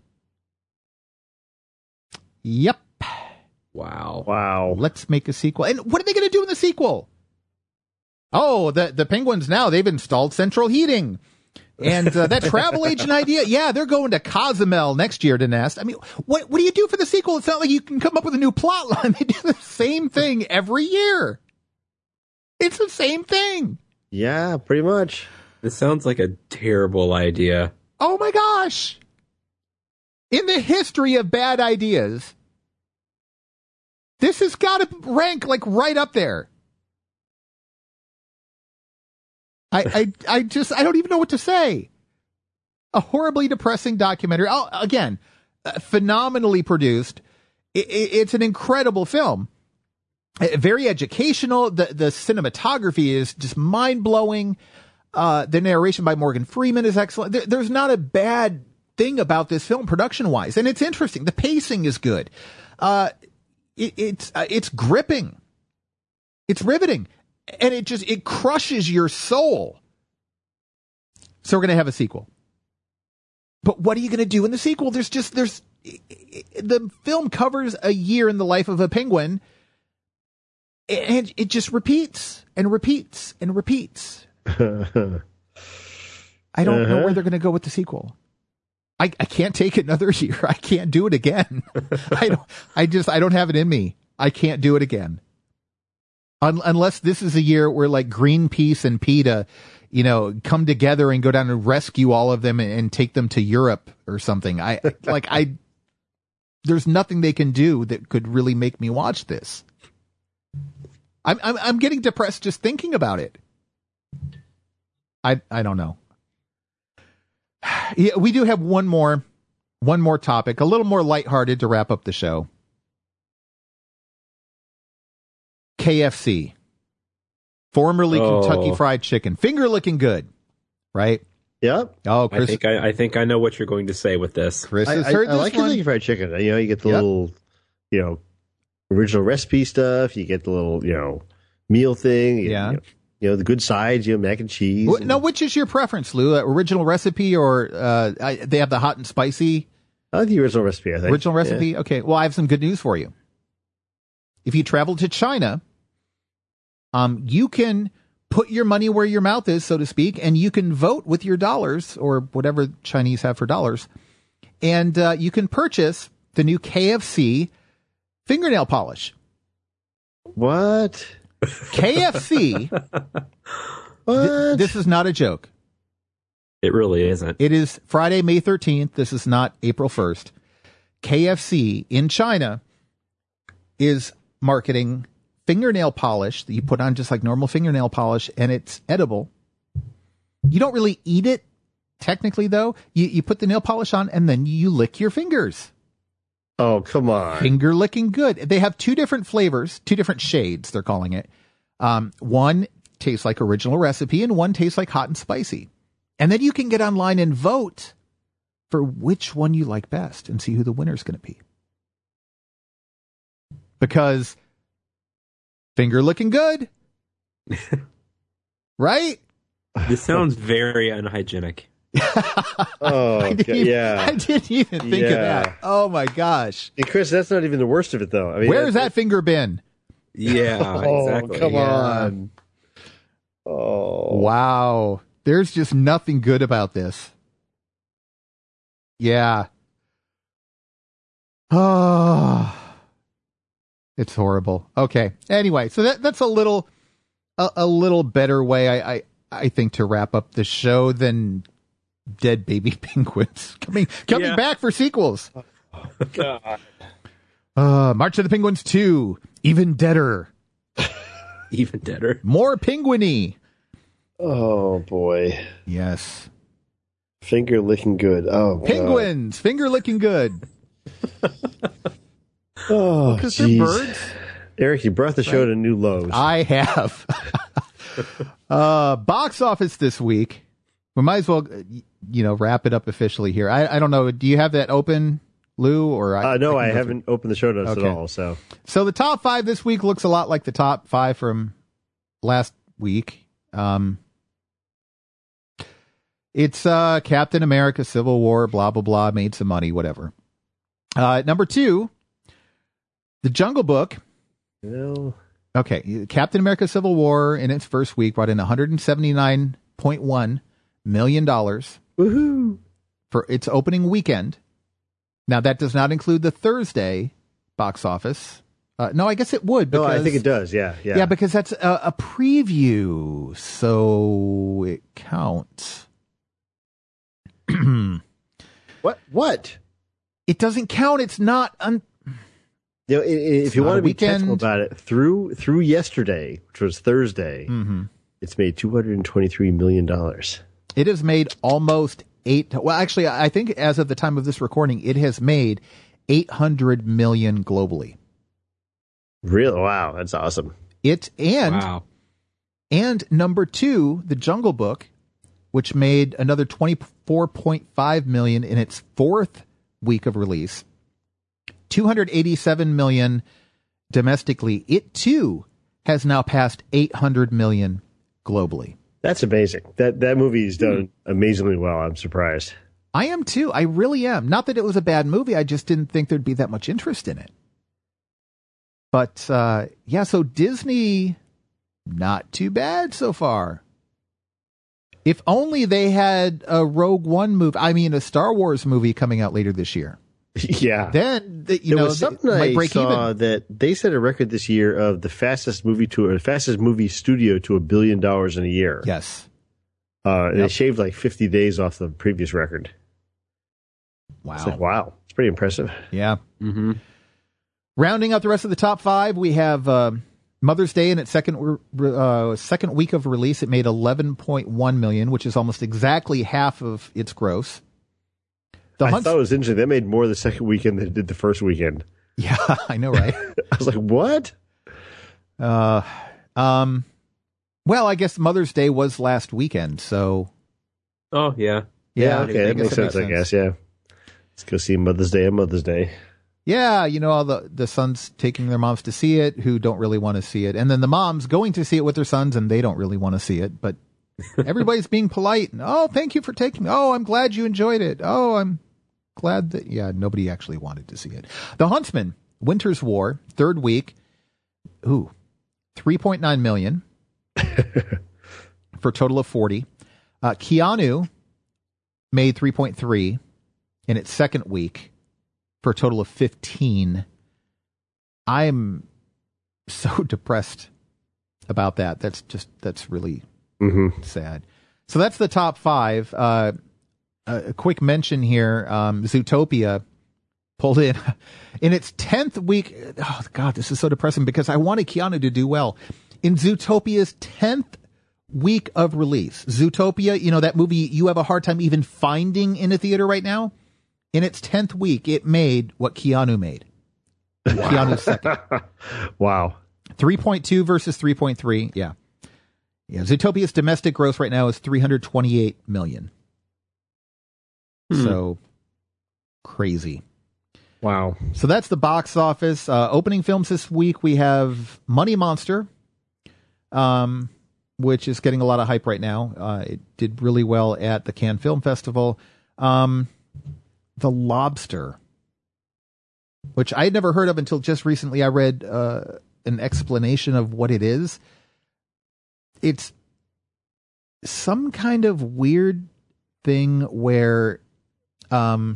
Yep. Wow. Wow. Let's make a sequel. And what are they going to do in the sequel? Oh, the, the Penguins now, they've installed central heating. And uh, that travel agent idea, yeah, they're going to Cozumel next year to nest. I mean, what what do you do for the sequel? It's not like you can come up with a new plot line. They do the same thing every year. It's the same thing. Yeah, pretty much. This sounds like a terrible idea. Oh my gosh. In the history of bad ideas, this has got to rank like right up there. I, I, I just, I don't even know what to say. A horribly depressing documentary. Oh, again, uh, phenomenally produced. It, it, it's an incredible film. Uh, very educational. The, the cinematography is just mind blowing. Uh, the narration by Morgan Freeman is excellent. There, there's not a bad thing about this film production wise. And it's interesting. The pacing is good. Uh, it, it's, uh, it's gripping. It's riveting. And it just, it crushes your soul. So we're going to have a sequel. But what are you going to do in the sequel? There's just, there's, the film covers a year in the life of a penguin. And it just repeats and repeats and repeats. I don't uh-huh. know where they're going to go with the sequel. I, I can't take another year. I can't do it again. I don't, I just, I don't have it in me. I can't do it again. Unless this is a year where like Greenpeace and PETA, you know, come together and go down and rescue all of them and, and take them to Europe or something. I like, I, there's nothing they can do that could really make me watch this. I'm, I'm, I'm getting depressed just thinking about it. I, I don't know. Yeah, we do have one more, one more topic, a little more lighthearted to wrap up the show. K F C, formerly oh. Kentucky Fried Chicken, finger looking good, right? Yep. Oh, Chris, I think I, I think I know what you're going to say with this. Chris has I, heard I, this I like one. Kentucky Fried Chicken. You know, you get the Yep. little, you know, original recipe stuff. You get the little, you know, meal thing. You, Yeah. You know, you know, the good sides. You know, mac and cheese. Wh- and, now, which is your preference, Lou? Uh, original recipe or uh, I, they have the hot and spicy? I like the original recipe. I think Original recipe. Yeah. Okay. Well, I have some good news for you. If you travel to China, um, you can put your money where your mouth is, so to speak, and you can vote with your dollars or whatever Chinese have for dollars, and uh, you can purchase the new K F C fingernail polish. What? K F C. What? Th- this is not a joke. It really isn't. It is Friday, May thirteenth. This is not April first. K F C in China is marketing fingernail polish that you put on just like normal fingernail polish, and it's edible. You don't really eat it, technically, though. You, you put the nail polish on, and then you lick your fingers. Oh, come on. Finger licking good. They have two different flavors, two different shades, they're calling it. Um, one tastes like original recipe, and one tastes like hot and spicy. And then you can get online and vote for which one you like best and see who the winner's going to be. Because finger looking good. Right? This sounds very unhygienic. Oh, I didn't, God, yeah. I didn't even think Yeah. of that. Oh my gosh. And Chris, that's not even the worst of it, though. I mean, Where's that finger been? Yeah, Oh, exactly. come Yeah. on. Oh, Wow. There's just nothing good about this. Yeah. Oh. It's horrible. Okay. Anyway, so that that's a little a, a little better way I, I I think to wrap up the show than dead baby penguins coming coming Yeah. back for sequels. God. Uh March of the Penguins two, even deader. Even deader. More penguiny. Oh, boy. Yes. Finger licking good. Oh, God. Penguins, finger licking good. Oh, Because they're jeez. birds. Eric, you brought the show to new lows. I have. uh, box office this week. We might as well, uh, you know, wrap it up officially here. I, I don't know. Do you have that open, Lou? Or I, uh, no, I, I can go haven't opened the show notes Okay. at all. So through- So the top five this week looks a lot like the top five from last week. Um, It's uh, Captain America, Civil War, blah, blah, blah, made some money, whatever. Uh, number two, The Jungle Book. Well, okay, Captain America, Civil War in its first week brought in one hundred seventy-nine point one million dollars. Woohoo! For its opening weekend. Now, that does not include the Thursday box office. Uh, no, I guess it would. Because, no, I think it does. Yeah, yeah. Yeah, because that's a, a preview, so it counts. What? What? It doesn't count. It's not. Un- you know, if it's you want to be weekend. technical about it, through through yesterday, which was Thursday, mm-hmm. it's made two hundred twenty-three million dollars. It has made almost eight. Well, actually, I think as of the time of this recording, it has made eight hundred million globally. Really? Wow, that's awesome. It and wow. and number two, The Jungle Book, which made another twenty-four point five million in its fourth week of release, two hundred eighty-seven million domestically. It too has now passed eight hundred million globally. That's amazing. That that movie is done amazingly well. I'm surprised. I am too. I really am. Not that it was a bad movie. I just didn't think there'd be that much interest in it. But uh, yeah, so Disney, not too bad so far. If only they had a Rogue One movie, I mean a Star Wars movie coming out later this year. Yeah. Then, the, you there know, was something they might I break saw even. that they set a record this year of the fastest movie to or fastest movie studio to a billion dollars in a year. Yes. Uh, and Yep. they shaved like fifty days off the previous record. Wow. It's like, wow. It's pretty impressive. Yeah. Mm-hmm. Rounding out the rest of the top five, we have uh, Mother's Day in its second uh, second week of release. It made eleven point one million, which is almost exactly half of its gross. The I Hunts- thought it was interesting. They made more the second weekend than they did the first weekend. Yeah, I know, right? I was like, what? Uh, um, well, I guess Mother's Day was last weekend, so Oh, yeah. yeah, okay, I that guess makes sense, I guess, yeah. Let's go see Mother's Day on Mother's Day. Yeah, you know, all the, the sons taking their moms to see it who don't really want to see it. And then the moms going to see it with their sons and they don't really want to see it. But everybody's being polite. And, oh, thank you for taking me. Oh, I'm glad you enjoyed it. Oh, I'm glad that, yeah, nobody actually wanted to see it. The Huntsman, Winter's War, third week. Ooh, three point nine million for a total of forty. Uh, Keanu made three point three in its second week, for a total of fifteen. I'm so depressed about that. That's just, that's really Mm-hmm. sad. So that's the top five. Uh, a quick mention here. Um, Zootopia pulled in in its tenth week. Oh God, this is so depressing because I wanted Keanu to do well. In Zootopia's tenth week of release, Zootopia, you know, that movie you have a hard time even finding in a theater right now. In its tenth week, it made what Keanu made. Wow. Keanu's second. Wow. three point two versus three point three. Yeah. Yeah. Zootopia's domestic gross right now is three hundred twenty-eight million. Hmm. So crazy. Wow. So that's the box office. Uh, opening films this week, we have Money Monster, um, which is getting a lot of hype right now. Uh, it did really well at the Cannes Film Festival. Um, The Lobster, which I had never heard of until just recently. I read uh, an explanation of what it is. It's some kind of weird thing where um,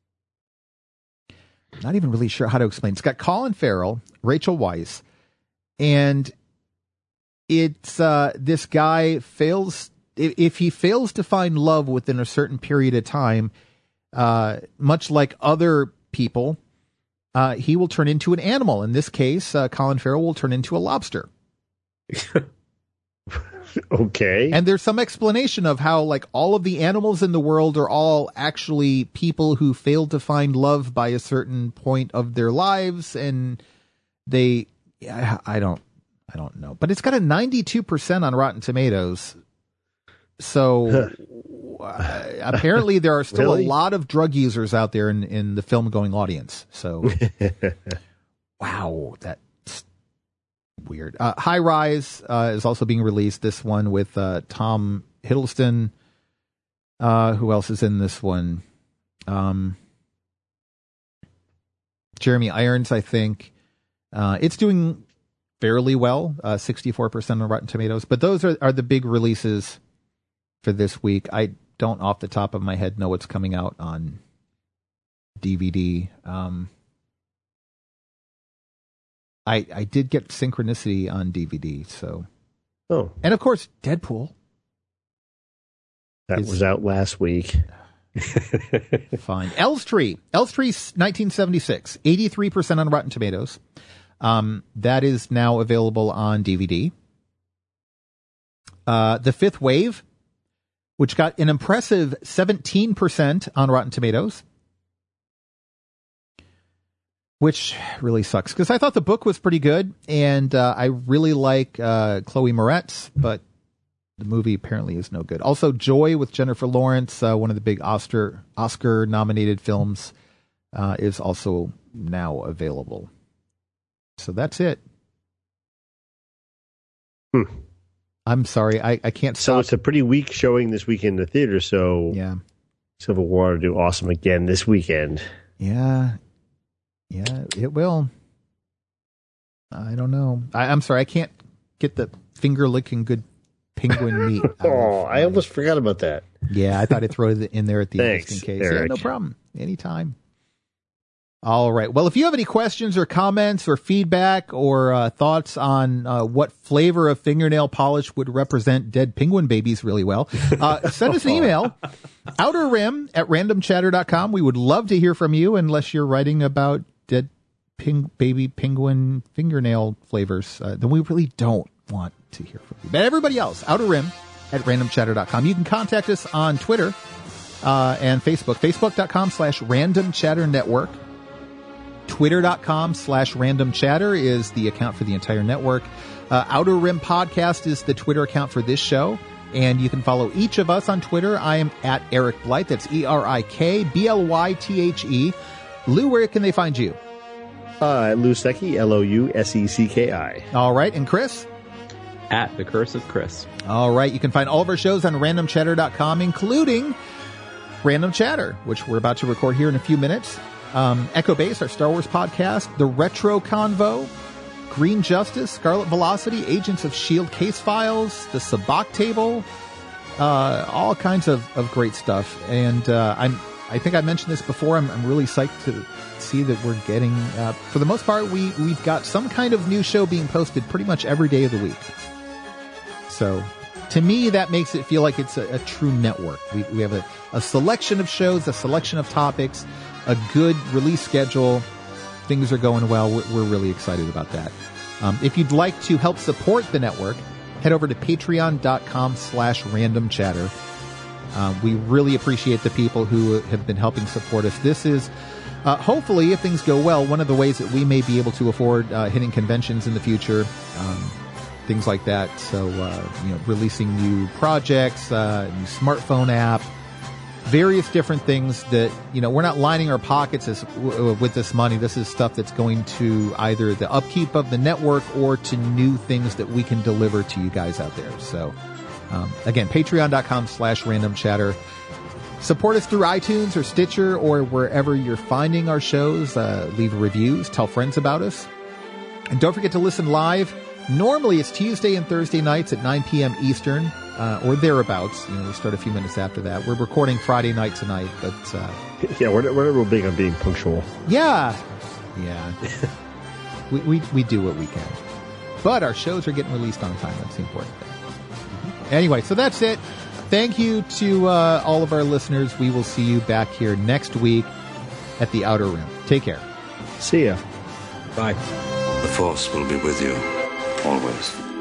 I'm not even really sure how to explain. It's got Colin Farrell, Rachel Weisz, and it's uh, this guy fails. If he fails to find love within a certain period of time, Uh, much like other people, uh, he will turn into an animal. In this case, uh, Colin Farrell will turn into a lobster. Okay. And there's some explanation of how, like, all of the animals in the world are all actually people who failed to find love by a certain point of their lives, and they, I, I don't, I don't know. But it's got a ninety-two percent on Rotten Tomatoes. So uh, apparently there are still Really? a lot of drug users out there in, in the film going audience. So, wow, that's weird. Uh, High Rise uh, is also being released. This one with uh, Tom Hiddleston. Uh, who else is in this one? Um, Jeremy Irons, I think. Uh, it's doing fairly well, uh, sixty-four percent on Rotten Tomatoes. But those are, are the big releases for this week. I don't, off the top of my head, know what's coming out on D V D. Um, I I did get Synchronicity on D V D, so. Oh. And of course, Deadpool. That is, was out last week. Fine. Elstree. Elstree nineteen seventy-six. eighty-three percent on Rotten Tomatoes. Um, that is now available on D V D. Uh, The Fifth Wave, which got an impressive seventeen percent on Rotten Tomatoes. Which really sucks, because I thought the book was pretty good, and uh, I really like uh, Chloe Moretz, but the movie apparently is no good. Also, Joy with Jennifer Lawrence, uh, one of the big Oscar Oscar-nominated films, uh, is also now available. So that's it. Hmm. I'm sorry, I, I can't stop. So it's a pretty weak showing this weekend in the theater, so yeah. Civil War will do awesome again this weekend. Yeah. Yeah, it will. I don't know. I, I'm sorry, I can't get the finger-licking good penguin meat. Oh, I almost forgot about that. Yeah, I thought I'd throw it in there at the end Thanks, just in case. Eric. Yeah, no problem. Anytime. All right. Well, if you have any questions or comments or feedback or uh, thoughts on uh, what flavor of fingernail polish would represent dead penguin babies really well, uh, send us an email, outer rim at random chatter dot com. We would love to hear from you, unless you're writing about dead ping- baby penguin fingernail flavors. Uh, then we really don't want to hear from you. But everybody else, outer rim at random chatter dot com. You can contact us on Twitter uh, and Facebook, facebook dot com slash random chatter network. Twitter dot com slash random chatter is the account for the entire network. Uh, Outer Rim Podcast is the Twitter account for this show. And you can follow each of us on Twitter. I am at Eric Blythe. That's E R I K B L Y T H E. Lou, where can they find you? Uh, Lou Secchi, L O U S E C K I. All right. And Chris? At The Curse of Chris. All right. You can find all of our shows on random chatter dot com, including Random Chatter, which we're about to record here in a few minutes. Um, Echo Base, our Star Wars podcast, The Retro Convo, Green Justice, Scarlet Velocity, Agents of S H I E L D Case Files, The Sabacc Table, uh, all kinds of, of great stuff. And uh, I'm, I think I mentioned this before. I'm, I'm really psyched to see that we're getting, uh, for the most part, we, we've got some kind of new show being posted pretty much every day of the week. So to me, that makes it feel like it's a, a true network. We, we have a, a selection of shows, a selection of topics, a good release schedule. Things are going well. We're, we're really excited about that. Um, if you'd like to help support the network, head over to patreon dot com slash random chatter. Uh, we really appreciate the people who have been helping support us. This is, uh, hopefully, if things go well, one of the ways that we may be able to afford uh, hitting conventions in the future, um, things like that. So, uh, you know, releasing new projects, uh, new smartphone app, various different things that, you know, we're not lining our pockets as, w- with this money. This is stuff that's going to either the upkeep of the network or to new things that we can deliver to you guys out there. So, um, again, patreon dot com slash random chatter. Support us through iTunes or Stitcher or wherever you're finding our shows. Uh, leave reviews, tell friends about us. And don't forget to listen live. Normally it's Tuesday and Thursday nights at nine p.m. Eastern. Uh, or thereabouts. You know, we start a few minutes after that. We're recording Friday night tonight, but uh, yeah, we're not, we're not real big on being punctual. Yeah, yeah, we, we we do what we can, but our shows are getting released on time. That's the important thing. Mm-hmm. Anyway, so that's it. Thank you to uh, all of our listeners. We will see you back here next week at the Outer Rim. Take care. See ya. Bye. The Force will be with you always.